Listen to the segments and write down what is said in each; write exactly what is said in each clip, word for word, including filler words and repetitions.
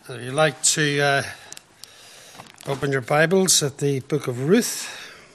If you'd like to uh, open your Bibles at the book of Ruth.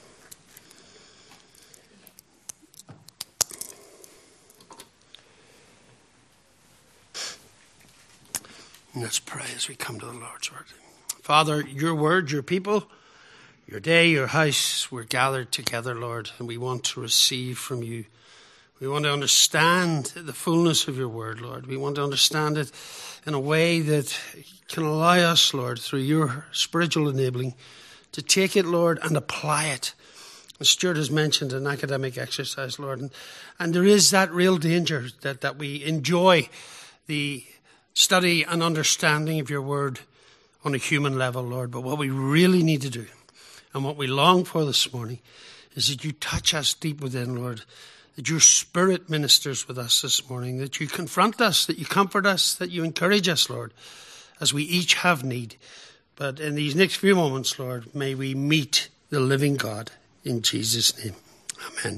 Let's pray as we come to the Lord's Word. Father, your word, your people, your day, your house, we're gathered together, Lord, and we want to receive from you. We want to understand the fullness of your word, Lord. We want to understand it in a way that can allow us, Lord, through your spiritual enabling, to take it, Lord, and apply it. As Stuart has mentioned, an academic exercise, Lord. And, and there is that real danger that, that we enjoy the study and understanding of your word on a human level, Lord. But what we really need to do, and what we long for this morning, is that you touch us deep within, Lord. That your Spirit ministers with us this morning, that you confront us, that you comfort us, that you encourage us, Lord, as we each have need. But in these next few moments, Lord, may we meet the living God in Jesus' name. Amen.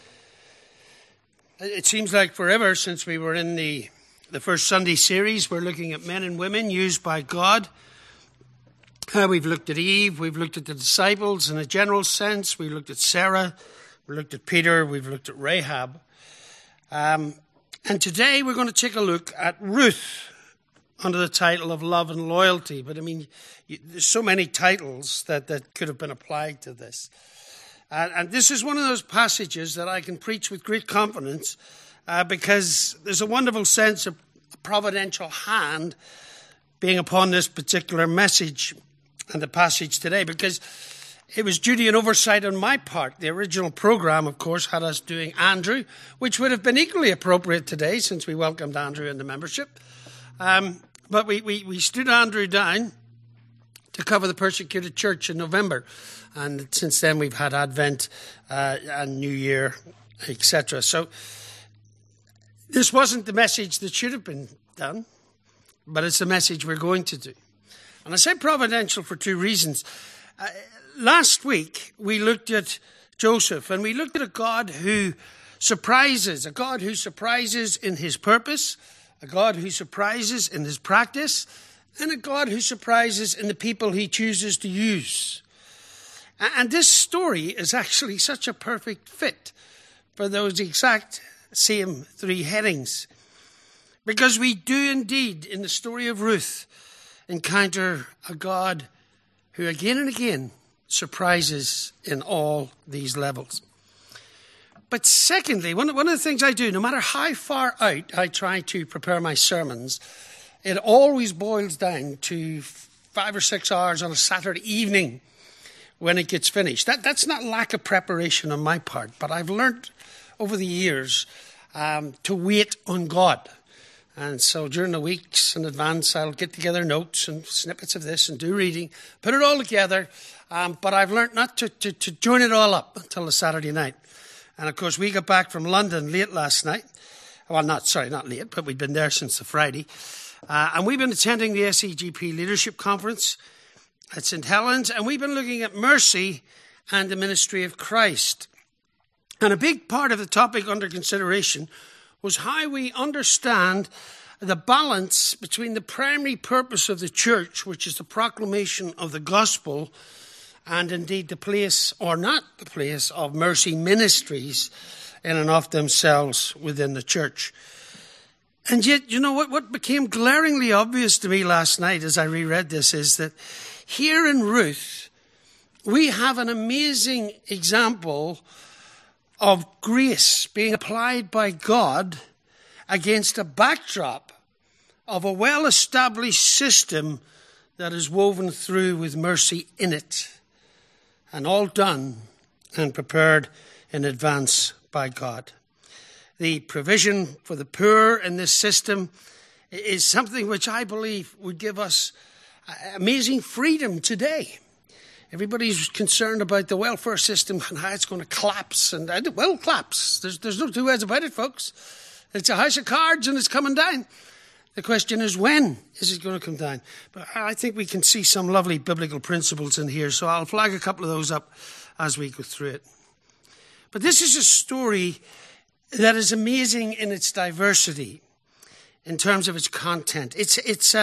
It seems like forever since we were in the, the first Sunday series. We're looking at men and women used by God. Uh, we've looked at Eve, we've looked at the disciples in a general sense, we looked at Sarah, we looked at Peter, we've looked at Rahab. Um, and today we're going to take a look at Ruth under the title of Love and Loyalty. But I mean, you, there's so many titles that, that could have been applied to this. And, and this is one of those passages that I can preach with great confidence uh, because there's a wonderful sense of a providential hand being upon this particular message and the passage today, because it was duty and oversight on my part. The original program, of course, had us doing Andrew, which would have been equally appropriate today since we welcomed Andrew into membership. Um, but we, we, we stood Andrew down to cover the persecuted church in November. And since then we've had Advent uh, and New Year, et cetera. So this wasn't the message that should have been done, but it's the message we're going to do. And I say providential for two reasons. Uh, Last week, we looked at Joseph, and we looked at a God who surprises, a God who surprises in his purpose, a God who surprises in his practice, and a God who surprises in the people he chooses to use. And this story is actually such a perfect fit for those exact same three headings. Because we do indeed, in the story of Ruth, encounter a God who again and again surprises in all these levels. But secondly, one, one of the things I do, no matter how far out I try to prepare my sermons, it always boils down to five or six hours on a Saturday evening when it gets finished. That, that's not lack of preparation on my part, but I've learned over the years um, to wait on God. And so during the weeks in advance, I'll get together notes and snippets of this and do reading, put it all together. Um, but I've learned not to, to, to join it all up until the Saturday night. And of course, we got back from London late last night. Well, not, sorry, not late, but we'd been there since the Friday. Uh, and we've been attending the S E G P Leadership Conference at Saint Helens. And we've been looking at mercy and the ministry of Christ. And a big part of the topic under consideration was how we understand the balance between the primary purpose of the church, which is the proclamation of the gospel, and indeed the place, or not the place, of mercy ministries in and of themselves within the church. And yet, you know, what, what became glaringly obvious to me last night as I reread this is that here in Ruth, we have an amazing example of grace being applied by God against a backdrop of a well-established system that is woven through with mercy in it, and all done and prepared in advance by God. The provision for the poor in this system is something which I believe would give us amazing freedom today. Everybody's concerned about the welfare system and how it's going to collapse, and it will collapse. There's, there's no two ways about it, folks. It's a house of cards and it's coming down. The question is, when is it going to come down? But I think we can see some lovely biblical principles in here, so I'll flag a couple of those up as we go through it. But this is a story that is amazing in its diversity, in terms of its content. It's, it's a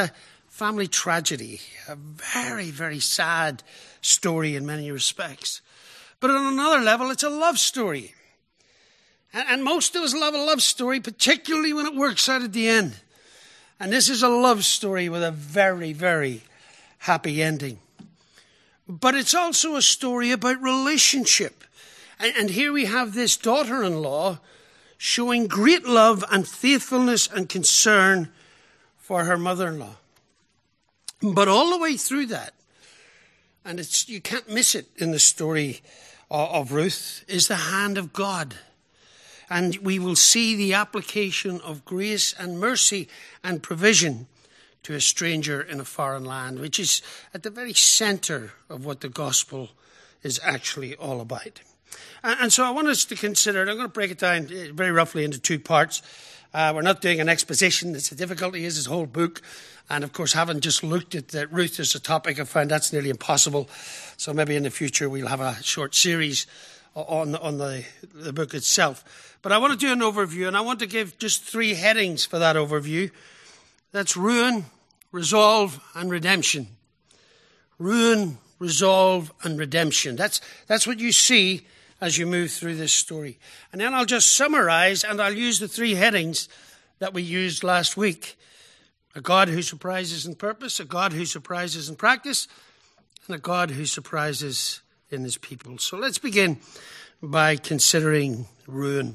family tragedy, a very, very sad story in many respects. But on another level, it's a love story. And, and most of us love a love story, particularly when it works out at the end. And this is a love story with a very, very happy ending. But it's also a story about relationship. And, and here we have this daughter-in-law showing great love and faithfulness and concern for her mother-in-law. But all the way through that, and it's you can't miss it in the story of, of Ruth, is the hand of God. And we will see the application of grace and mercy and provision to a stranger in a foreign land, which is at the very center of what the gospel is actually all about. And, and so I want us to consider, I'm going to break it down very roughly into two parts. Uh, we're not doing an exposition. It's the difficulty is this whole book. And of course, having just looked at that Ruth as a topic, I found that's nearly impossible. So maybe in the future we'll have a short series on, on the, the book itself. But I want to do an overview, and I want to give just three headings for that overview. That's ruin, resolve, and redemption. Ruin, resolve, and redemption. That's, that's what you see as you move through this story. And then I'll just summarize, and I'll use the three headings that we used last week. A God who surprises in purpose, a God who surprises in practice, and a God who surprises in his people. So let's begin by considering ruin.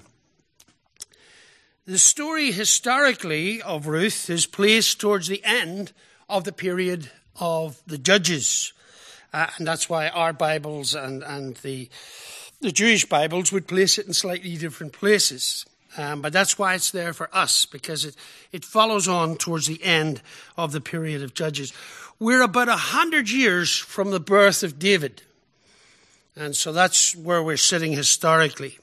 The story historically of Ruth is placed towards the end of the period of the Judges. Uh, and that's why our Bibles and, and the, the Jewish Bibles would place it in slightly different places. Um, but that's why it's there for us, because it, it follows on towards the end of the period of Judges. We're about a hundred years from the birth of David. And so that's where we're sitting historically.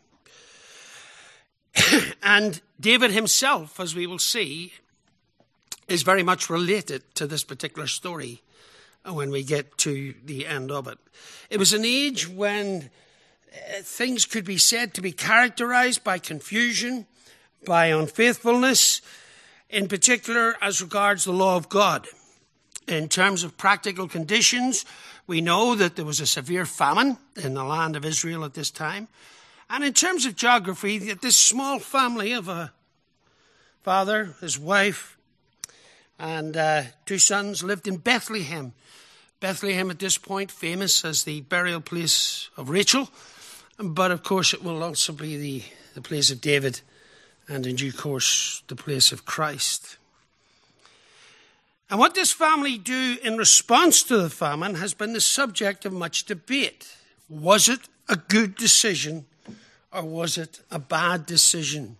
And David himself, as we will see, is very much related to this particular story when we get to the end of it. It was an age when uh, things could be said to be characterized by confusion, by unfaithfulness, in particular as regards the law of God. In terms of practical conditions, we know that there was a severe famine in the land of Israel at this time. And in terms of geography, that this small family of a father, his wife, and uh, two sons lived in Bethlehem. Bethlehem at this point famous as the burial place of Rachel. But of course it will also be the, the place of David and in due course the place of Christ. And what this family do in response to the famine has been the subject of much debate. Was it a good decision or was it a bad decision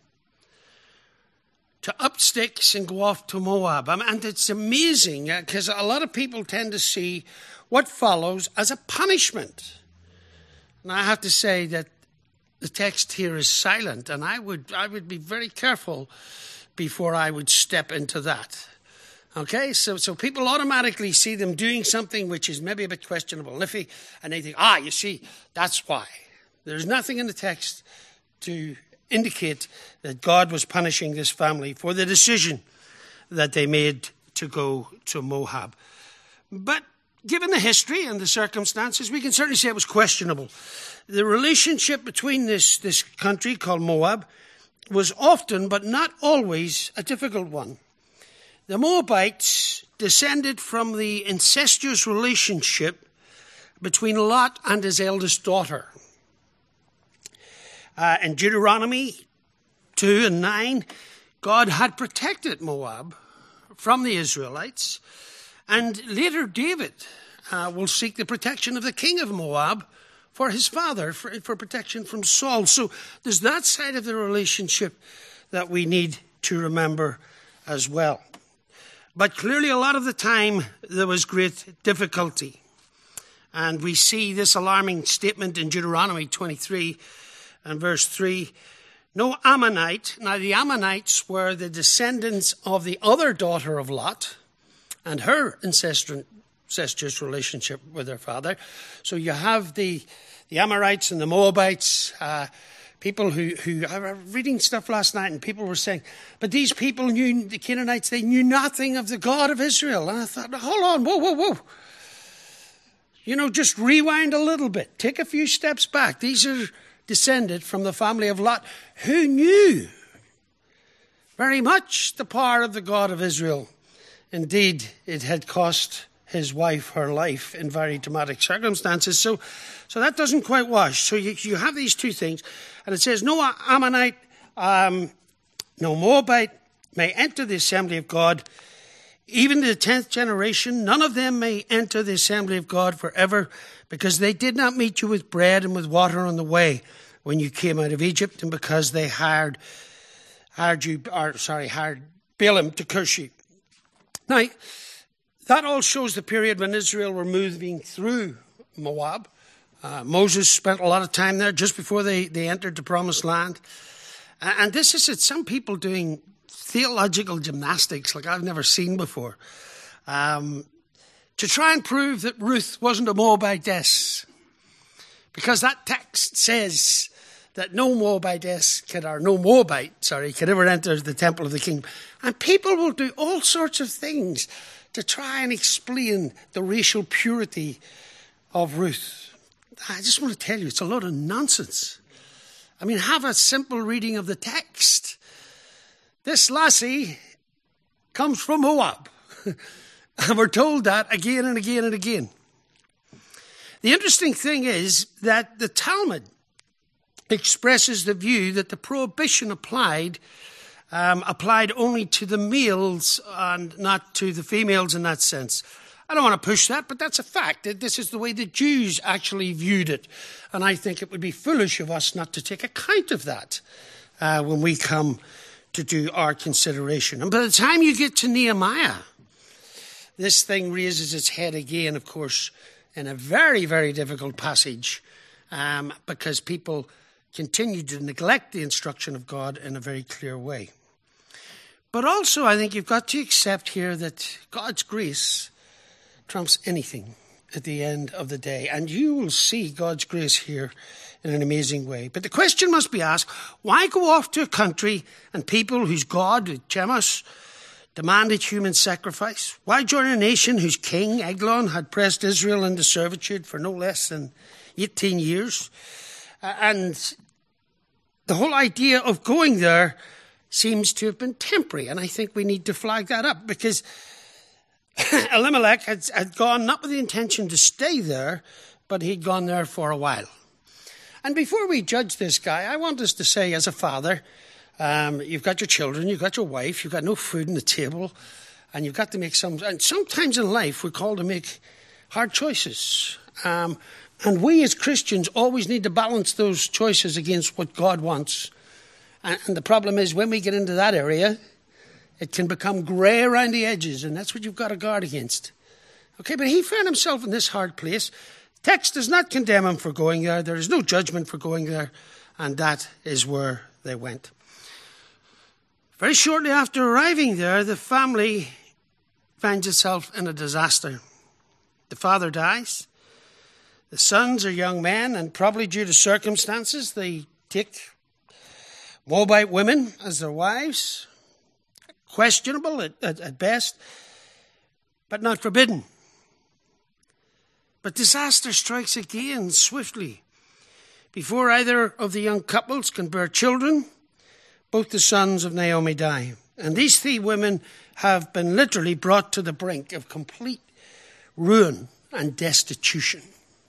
to up sticks and go off to Moab? And it's amazing because a lot of people tend to see what follows as a punishment. And I have to say that the text here is silent, and I would I would be very careful before I would step into that. Okay, so so people automatically see them doing something which is maybe a bit questionable, iffy, and they think, ah, you see, that's why. There's nothing in the text to indicate that God was punishing this family for the decision that they made to go to Moab. But given the history and the circumstances, we can certainly say it was questionable. The relationship between this, this country called Moab was often, but not always, a difficult one. The Moabites descended from the incestuous relationship between Lot and his eldest daughter. Uh, in Deuteronomy two and nine, God had protected Moab from the Israelites. And later David uh, will seek the protection of the king of Moab for his father, for, for protection from Saul. So there's that side of the relationship that we need to remember as well. But clearly a lot of the time there was great difficulty. And we see this alarming statement in Deuteronomy twenty-three and verse three. No Ammonite. Now the Ammonites were the descendants of the other daughter of Lot and her incestuous relationship with her father. So you have the, the Amorites and the Moabites, uh, People who, who, I was reading stuff last night and people were saying, but these people knew, the Canaanites, they knew nothing of the God of Israel. And I thought, hold on, whoa, whoa, whoa. You know, just rewind a little bit. Take a few steps back. These are descended from the family of Lot, who knew very much the power of the God of Israel. Indeed, it had cost his wife her life in very dramatic circumstances. So, so that doesn't quite wash. So you, you have these two things. And it says, no Ammonite, um, no Moabite may enter the assembly of God. Even to the tenth generation, none of them may enter the assembly of God forever, because they did not meet you with bread and with water on the way when you came out of Egypt, and because they hired, hired you, or sorry, hired Balaam to curse you. Now, that all shows the period when Israel were moving through Moab. Uh, Moses spent a lot of time there just before they, they entered the promised land. And this is it, some people doing theological gymnastics like I've never seen before, um, to try and prove that Ruth wasn't a Moabitess. Because that text says that no Moabitess could, or no Moabite, sorry, could ever enter the temple of the king. And people will do all sorts of things to try and explain the racial purity of Ruth. I just want to tell you, it's a lot of nonsense. I mean, have a simple reading of the text. This lassie comes from Moab. And we're told that again and again and again. The interesting thing is that the Talmud expresses the view that the prohibition applied um, applied only to the males and not to the females in that sense. I don't want to push that, but that's a fact. This is the way the Jews actually viewed it. And I think it would be foolish of us not to take account of that uh, when we come to do our consideration. And by the time you get to Nehemiah, this thing raises its head again, of course, in a very, very difficult passage, um, because people continue to neglect the instruction of God in a very clear way. But also, I think you've got to accept here that God's grace trumps anything at the end of the day. And you will see God's grace here in an amazing way. But the question must be asked, why go off to a country and people whose God, Chemosh, demanded human sacrifice? Why join a nation whose king, Eglon, had pressed Israel into servitude for no less than eighteen years? And the whole idea of going there seems to have been temporary. And I think we need to flag that up, because Elimelech had, had gone not with the intention to stay there, but he'd gone there for a while. And before we judge this guy, I want us to say, as a father, um, you've got your children, you've got your wife, you've got no food on the table, and you've got to make some... And sometimes in life, we're called to make hard choices. Um, and we as Christians always need to balance those choices against what God wants. And, and the problem is, when we get into that area, it can become grey around the edges, and that's what you've got to guard against. Okay, but he found himself in this hard place. Text does not condemn him for going there. There is no judgment for going there, and that is where they went. Very shortly after arriving there, the family finds itself in a disaster. The father dies. The sons are young men, and probably due to circumstances, they take Moabite women as their wives. Questionable at, at, at best, but not forbidden. But disaster strikes again swiftly. Before either of the young couples can bear children, both the sons of Naomi die. And these three women have been literally brought to the brink of complete ruin and destitution.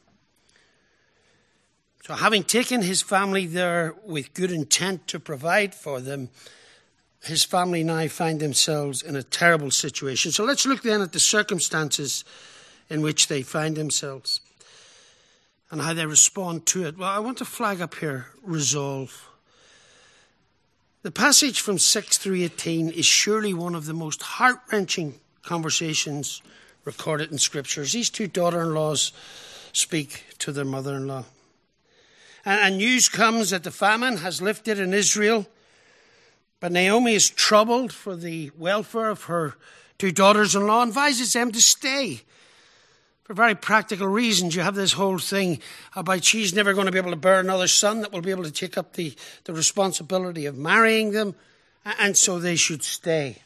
So having taken his family there with good intent to provide for them, his family now find themselves in a terrible situation. So let's look then at the circumstances in which they find themselves and how they respond to it. Well, I want to flag up here resolve. The passage from six through eighteen is surely one of the most heart-wrenching conversations recorded in Scriptures. These two daughter-in-laws speak to their mother-in-law. And, and news comes that the famine has lifted in Israel. But Naomi is troubled for the welfare of her two daughters-in-law and advises them to stay. For very practical reasons, you have this whole thing about she's never going to be able to bear another son that will be able to take up the, the responsibility of marrying them, and so they should stay.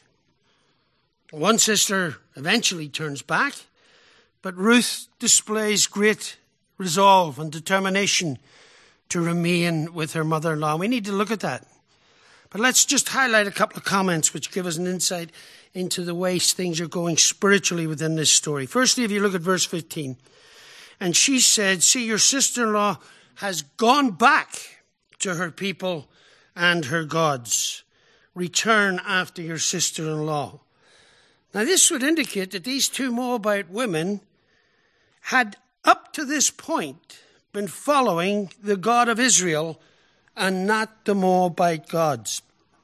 One sister eventually turns back, but Ruth displays great resolve and determination to remain with her mother-in-law. We need to look at that. But let's just highlight a couple of comments which give us an insight into the way things are going spiritually within this story. Firstly, if you look at verse fifteen, and she said, see, your sister-in-law has gone back to her people and her gods. Return after your sister-in-law. Now, this would indicate that these two Moabite women had, up to this point, been following the God of Israel and not the Moabite gods.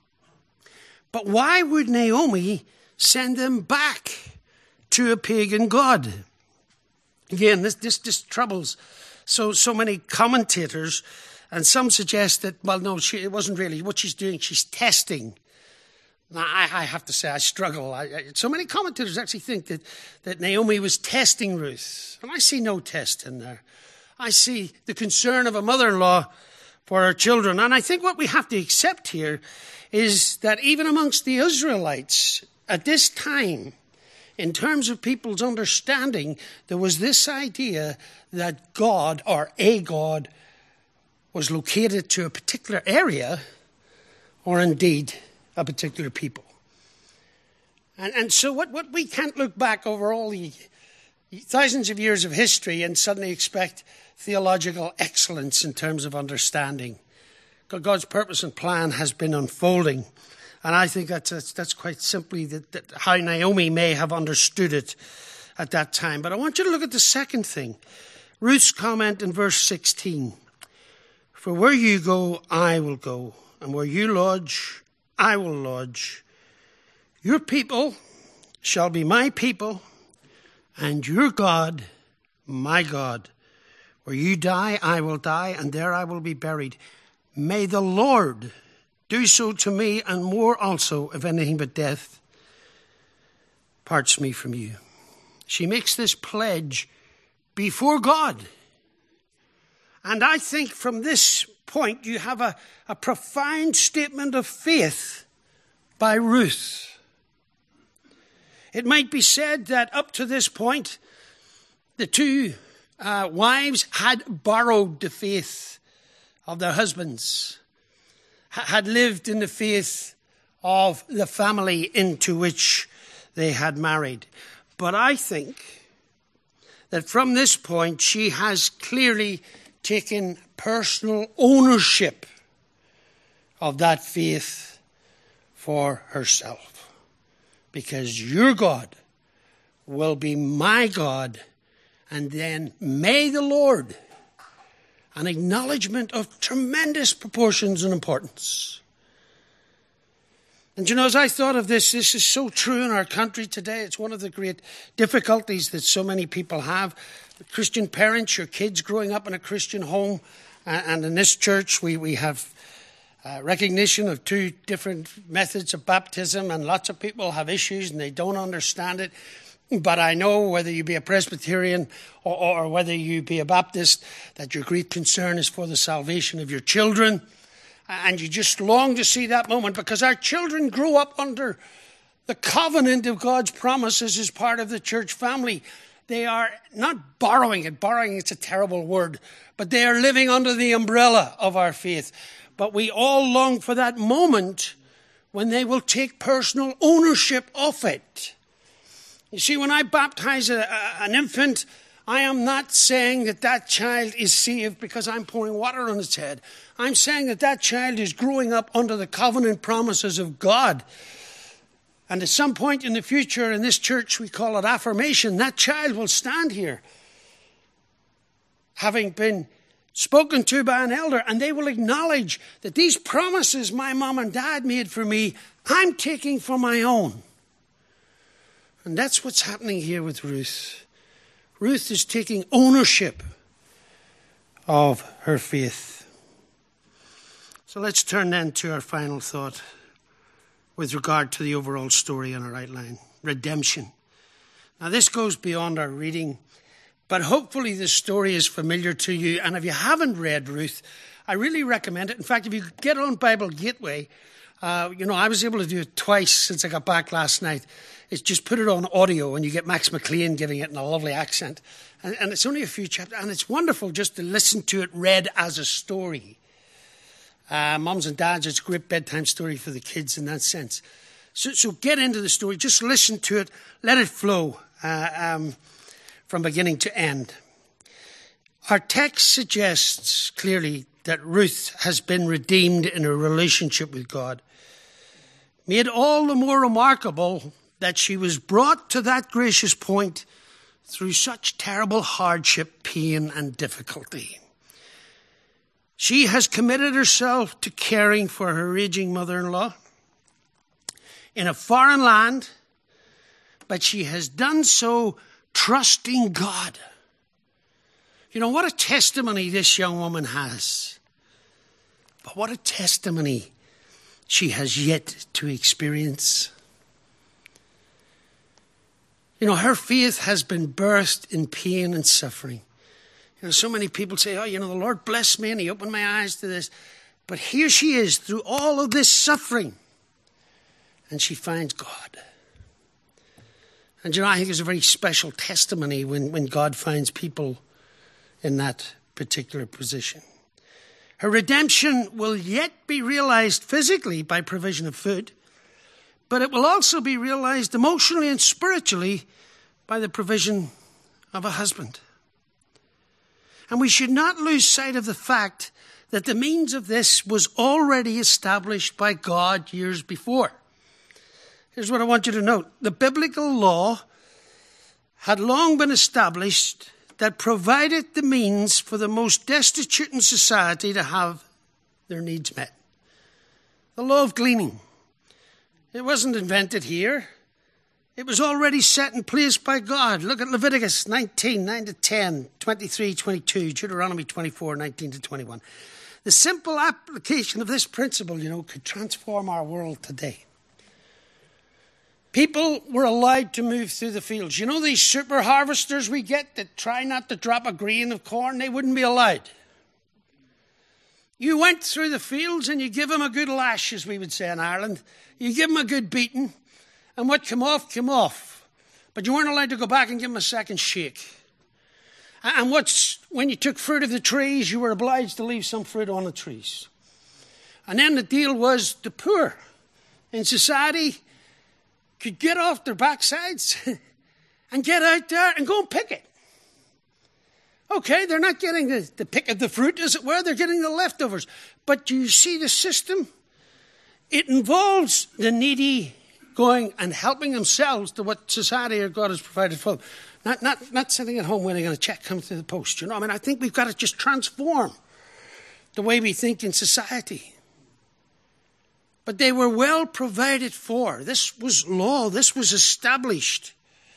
But why would Naomi send them back to a pagan god? Again, this this, this troubles so so many commentators, and some suggest that, well, no, she, it wasn't really what she's doing. She's testing. Now, I, I have to say, I struggle. I, I, so many commentators actually think that, that Naomi was testing Ruth. And I see no test in there. I see the concern of a mother-in-law for her children. And I think what we have to accept here is that even amongst the Israelites at this time, in terms of people's understanding, there was this idea that God, or a God, was located to a particular area, or indeed a particular people. And, and so what, what we can't look back over all the thousands of years of history and suddenly expect theological excellence in terms of understanding. God's purpose and plan has been unfolding. And I think that's, that's, that's quite simply that, that how Naomi may have understood it at that time. But I want you to look at the second thing. Ruth's comment in verse sixteen. For where you go, I will go. And where you lodge, I will lodge. Your people shall be my people, and your God, my God. Where you die, I will die, and there I will be buried. May the Lord do so to me, and more also, if anything but death parts me from you. She makes this pledge before God. And I think from this point, you have a, a profound statement of faith by Ruth. It might be said that up to this point, the two uh, wives had borrowed the faith of their husbands, ha- had lived in the faith of the family into which they had married. But I think that from this point, she has clearly taken personal ownership of that faith for herself. Because your God will be my God, and then may the Lord, an acknowledgement of tremendous proportions and importance. And you know, as I thought of this, this is so true in our country today. It's one of the great difficulties that so many people have. Christian parents, your kids growing up in a Christian home, and in this church we, we have uh, recognition of two different methods of baptism, and lots of people have issues and they don't understand it. But I know whether you be a Presbyterian or, or whether you be a Baptist, that your great concern is for the salvation of your children. And you just long to see that moment, because our children grow up under the covenant of God's promises as part of the church family. They are not borrowing it. Borrowing, it's a terrible word. But they are living under the umbrella of our faith. But we all long for that moment when they will take personal ownership of it. You see, when I baptize a, a, an infant, I am not saying that that child is saved because I'm pouring water on its head. I'm saying that that child is growing up under the covenant promises of God. And at some point in the future, in this church, we call it affirmation, that child will stand here, having been spoken to by an elder, and they will acknowledge that these promises my mom and dad made for me, I'm taking for my own. And that's what's happening here with Ruth. Ruth is taking ownership of her faith. So let's turn then to our final thought with regard to the overall story in our outline. Redemption. Now this goes beyond our reading But hopefully this story is familiar to you. And if you haven't read Ruth, I really recommend it. In fact, if you get on Bible Gateway, uh, you know, I was able to do it twice since I got back last night. It's just put it on audio and you get Max McLean giving it in a lovely accent. And, and it's only a few chapters. And it's wonderful just to listen to it read as a story. Uh, mums and dads, it's a great bedtime story for the kids in that sense. So, so get into the story. Just listen to it. Let it flow uh, um, from beginning to end. Our text suggests clearly that Ruth has been redeemed in her relationship with God. Made all the more remarkable that she was brought to that gracious point through such terrible hardship, pain, and difficulty. She has committed herself to caring for her aging mother-in-law in a foreign land, but she has done so trusting God. You know, what a testimony this young woman has. But what a testimony she has yet to experience. You know, her faith has been birthed in pain and suffering. You know, so many people say, oh, you know, the Lord blessed me and he opened my eyes to this. But here she is through all of this suffering. And she finds God. And you know, I think it's a very special testimony when, when God finds people in that particular position. Her redemption will yet be realized physically by provision of food, but it will also be realized emotionally and spiritually by the provision of a husband. And we should not lose sight of the fact that the means of this was already established by God years before. Here's what I want you to note. The biblical law had long been established that provided the means for the most destitute in society to have their needs met. The law of gleaning. It wasn't invented here. It was already set in place by God. Look at Leviticus nineteen, nine to ten, twenty-three, twenty-two, Deuteronomy twenty-four, nineteen to twenty-one. The simple application of this principle, you know, could transform our world today. People were allowed to move through the fields. You know these super harvesters we get that try not to drop a grain of corn? They wouldn't be allowed. You went through the fields and you give them a good lash, as we would say in Ireland. You give them a good beating, and what came off, came off. But you weren't allowed to go back and give them a second shake. And what's, when you took fruit of the trees, you were obliged to leave some fruit on the trees. And then the deal was the poor in society could get off their backsides and get out there and go and pick it. Okay, they're not getting the, the pick of the fruit, as it were. They're getting the leftovers. But do you see the system? It involves the needy going and helping themselves to what society or God has provided for them. Not, not, not sitting at home waiting on a check coming through the post. You know, I mean, I think we've got to just transform the way we think in society. But they were well provided for. This was law. This was established.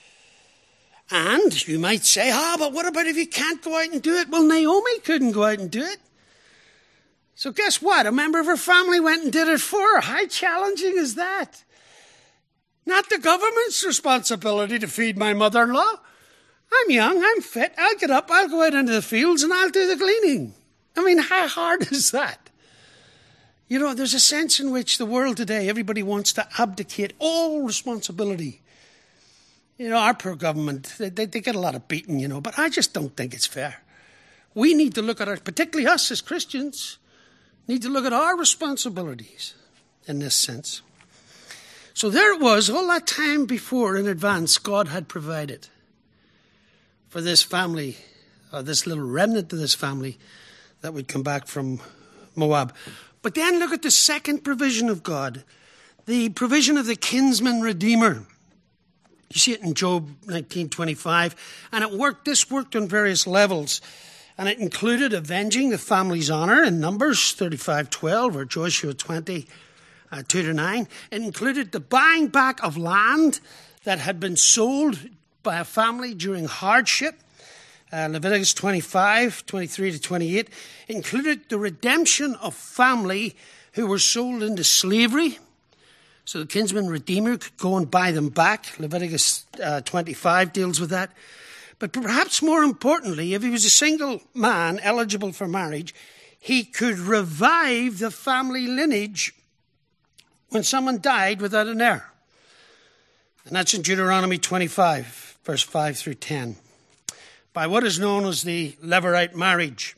And you might say, ah, oh, but what about if you can't go out and do it? Well, Naomi couldn't go out and do it. So guess what? A member of her family went and did it for her. How challenging is that? Not the government's responsibility to feed my mother-in-law. I'm young, I'm fit, I'll get up, I'll go out into the fields and I'll do the gleaning. I mean, how hard is that? You know, there's a sense in which the world today, everybody wants to abdicate all responsibility. You know, our poor government, they, they, they get a lot of beating, you know, but I just don't think it's fair. We need to look at our, particularly us as Christians, need to look at our responsibilities in this sense. So there it was, all that time before in advance, God had provided for this family, or this little remnant of this family that would come back from Moab. But then look at the second provision of God, the provision of the kinsman redeemer. You see it in Job nineteen twenty-five, and it worked. This worked on various levels, and it included avenging the family's honor in Numbers thirty-five twelve or Joshua twenty uh, two to nine. It included the buying back of land that had been sold by a family during hardship. Uh, Leviticus twenty-five twenty-three to twenty-eight. It included the redemption of family who were sold into slavery. So the kinsman redeemer could go and buy them back. Leviticus uh, twenty-five deals with that. But perhaps more importantly, if he was a single man eligible for marriage, he could revive the family lineage when someone died without an heir. And that's in Deuteronomy twenty-five, verse five through ten, by what is known as the Levirate marriage.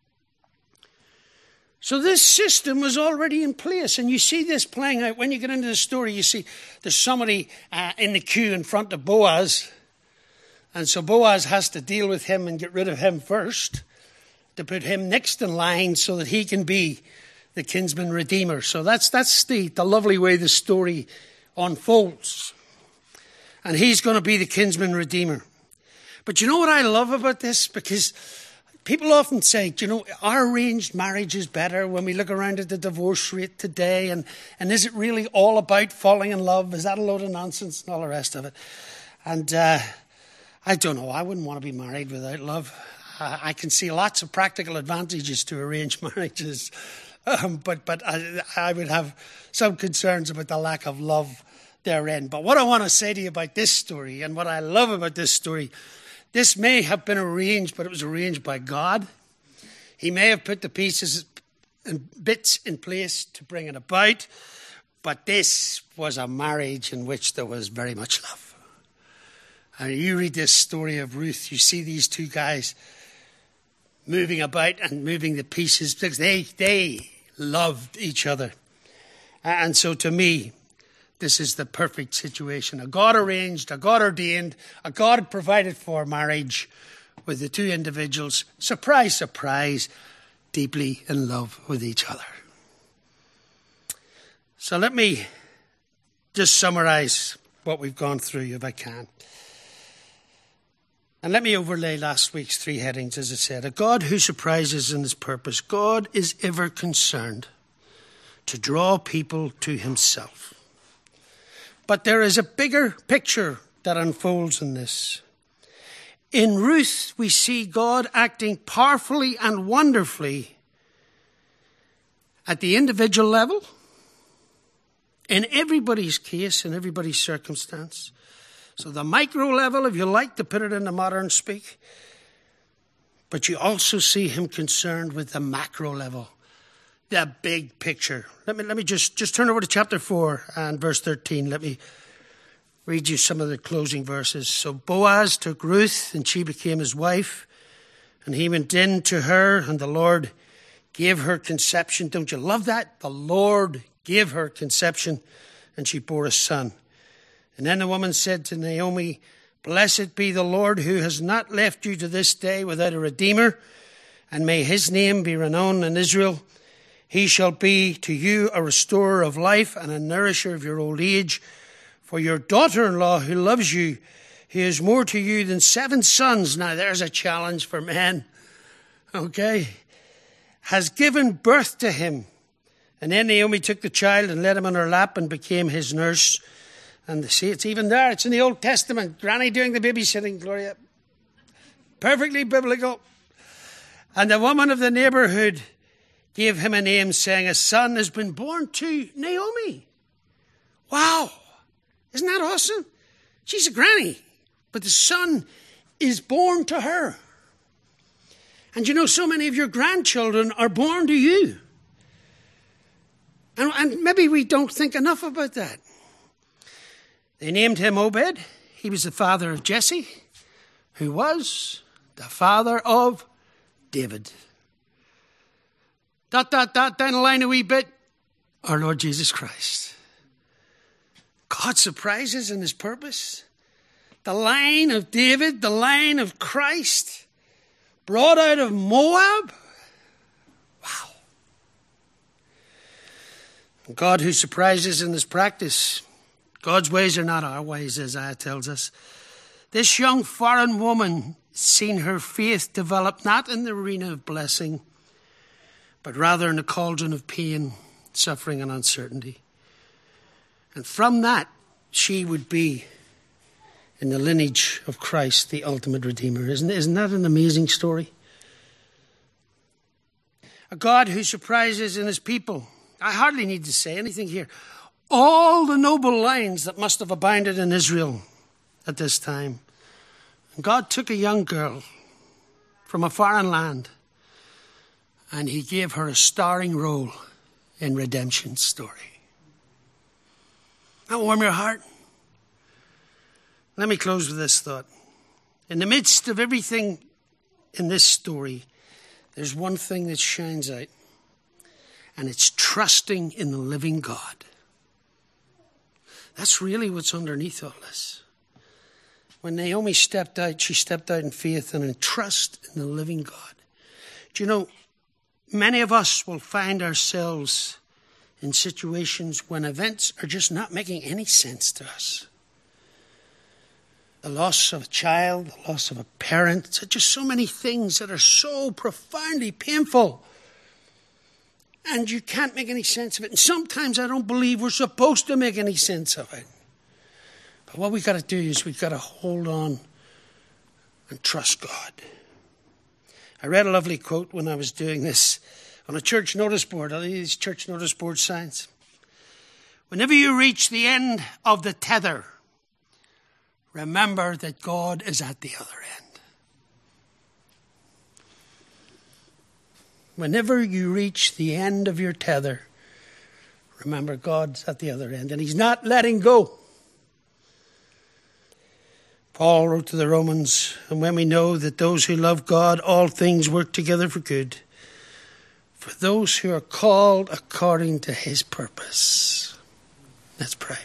So this system was already in place, and you see this playing out. When you get into the story, you see there's somebody uh, in the queue in front of Boaz, and so Boaz has to deal with him and get rid of him first, to put him next in line so that he can be the kinsman redeemer. So that's that's the, the lovely way the story unfolds. And he's going to be the kinsman redeemer. But you know what I love about this? Because people often say, you know, our arranged marriage is better when we look around at the divorce rate today. And, and is it really all about falling in love? Is that a load of nonsense? And all the rest of it. And uh, I don't know. I wouldn't want to be married without love. Uh, I can see lots of practical advantages to arranged marriages. Um, but but I, I would have some concerns about the lack of love therein. But what I want to say to you about this story, and what I love about this story, this may have been arranged, but it was arranged by God. He may have put the pieces and bits in place to bring it about, but this was a marriage in which there was very much love. And you read this story of Ruth, you see these two guys moving about and moving the pieces because they, they loved each other. And so to me, this is the perfect situation. A God-arranged, a God-ordained, a God-provided for marriage with the two individuals, surprise, surprise, deeply in love with each other. So let me just summarize what we've gone through, if I can. And let me overlay last week's three headings, as I said. A God who surprises in his purpose. God is ever concerned to draw people to himself. But there is a bigger picture that unfolds in this. In Ruth, we see God acting powerfully and wonderfully at the individual level, in everybody's case, in everybody's circumstance. So the micro level, if you like to put it in the modern speak, but you also see him concerned with the macro level, the big picture. Let me let me just, just turn over to chapter four and verse thirteen. Let me read you some of the closing verses. So Boaz took Ruth, and she became his wife, and he went in to her, and the Lord gave her conception. Don't you love that? The Lord gave her conception, and she bore a son. And then the woman said to Naomi, "Blessed be the Lord who has not left you to this day without a redeemer, and may his name be renowned in Israel. He shall be to you a restorer of life and a nourisher of your old age. For your daughter-in-law who loves you, who is more to you than seven sons," now there's a challenge for men, okay, "has given birth to him." And then Naomi took the child and laid him on her lap and became his nurse. And see, it's even there. It's in the Old Testament. Granny doing the babysitting, Gloria. Perfectly biblical. And the woman of the neighborhood gave him a name, saying, "A son has been born to Naomi." Wow. Isn't that awesome? She's a granny, but the son is born to her. And you know, so many of your grandchildren are born to you. And, and maybe we don't think enough about that. They named him Obed. He was the father of Jesse, who was the father of David. Dot, dot, dot, down the line a wee bit. Our Lord Jesus Christ. God surprises in his purpose. The line of David, the line of Christ, brought out of Moab. Wow. God who surprises in his practice. God's ways are not our ways, Isaiah tells us. This young foreign woman seen her faith develop not in the arena of blessing, but rather in a cauldron of pain, suffering, and uncertainty. And from that, she would be in the lineage of Christ, the ultimate Redeemer. Isn't, isn't that an amazing story? A God who surprises in his people. I hardly need to say anything here. All the noble lines that must have abounded in Israel at this time, God took a young girl from a foreign land and he gave her a starring role in redemption's story. That warm your heart? Let me close with this thought. In the midst of everything in this story, there's one thing that shines out, and it's trusting in the living God. That's really what's underneath all this. When Naomi stepped out, she stepped out in faith and in trust in the living God. Do you know, many of us will find ourselves in situations when events are just not making any sense to us. The loss of a child, the loss of a parent, just so many things that are so profoundly painful. And you can't make any sense of it. And sometimes I don't believe we're supposed to make any sense of it. But what we've got to do is we've got to hold on and trust God. I read a lovely quote when I was doing this on a church notice board. I use church notice board signs. Whenever you reach the end of the tether, remember that God is at the other end. Whenever you reach the end of your tether, remember God's at the other end, and he's not letting go. Paul wrote to the Romans, and when we know that those who love God, all things work together for good, for those who are called according to his purpose. Let's pray.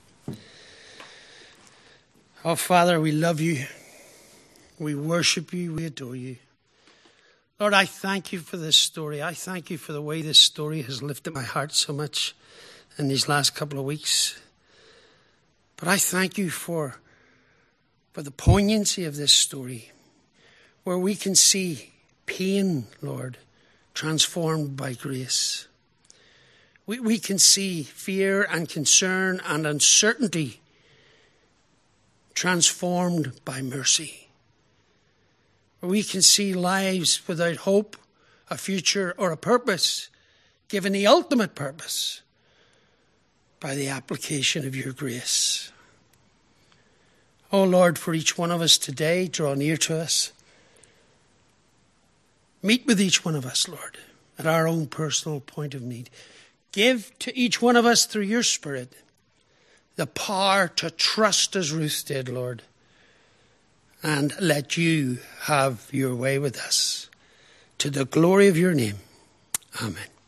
Oh, Father, we love you. We worship you. We adore you. Lord, I thank you for this story. I thank you for the way this story has lifted my heart so much in these last couple of weeks. But I thank you for, for the poignancy of this story, where we can see pain, Lord, transformed by grace. We, we can see fear and concern and uncertainty transformed by mercy. We can see lives without hope, a future, or a purpose, given the ultimate purpose by the application of your grace. Oh Lord, for each one of us today, draw near to us. Meet with each one of us, Lord, at our own personal point of need. Give to each one of us through your Spirit the power to trust as Ruth did, Lord, and let you have your way with us to the glory of your name. Amen.